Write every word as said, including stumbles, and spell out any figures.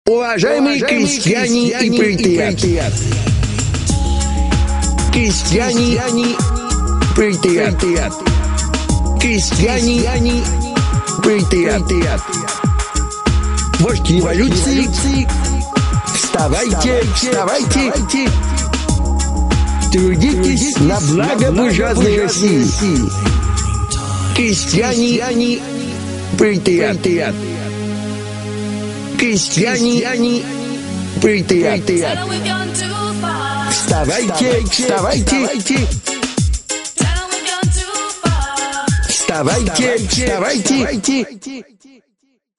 Уважаемые крестьяне и пролетариат, крестьяне, пролетариат, крестьяне, пролетариат, вождь революции, вставайте, вставайте, трудитесь на благо буржуазной России. Крестьяне, пролетариат, крестьяне, пролетариат, вставайте, вставайте, вставайте, вставайте.